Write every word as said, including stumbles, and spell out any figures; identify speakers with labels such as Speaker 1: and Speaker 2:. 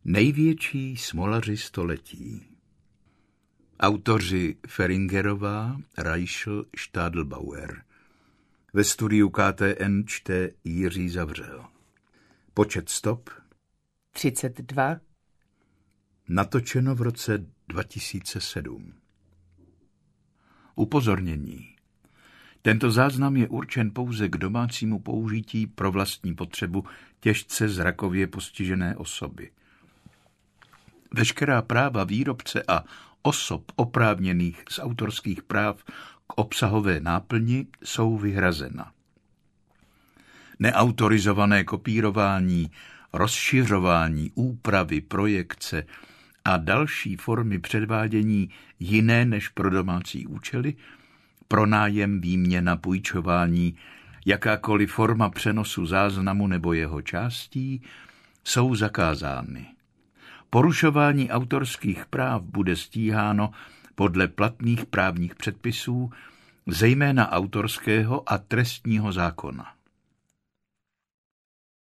Speaker 1: Největší smolaři století. Autoři Feringerová, Reischl, Stadelbauer. Ve studiu K T N čte Jiří Zavřel. Počet stop
Speaker 2: třicet dva.
Speaker 1: Natočeno v roce dva tisíce sedm. Upozornění. Tento záznam je určen pouze k domácímu použití pro vlastní potřebu těžce zrakově postižené osoby. Veškerá práva výrobce a osob oprávněných z autorských práv k obsahové náplni jsou vyhrazena. Neautorizované kopírování, rozšiřování, úpravy, projekce a další formy předvádění jiné než pro domácí účely, pronájem, výměna, půjčování, jakákoliv forma přenosu záznamu nebo jeho částí jsou zakázány. Porušování autorských práv bude stíháno podle platných právních předpisů, zejména autorského a trestního zákona.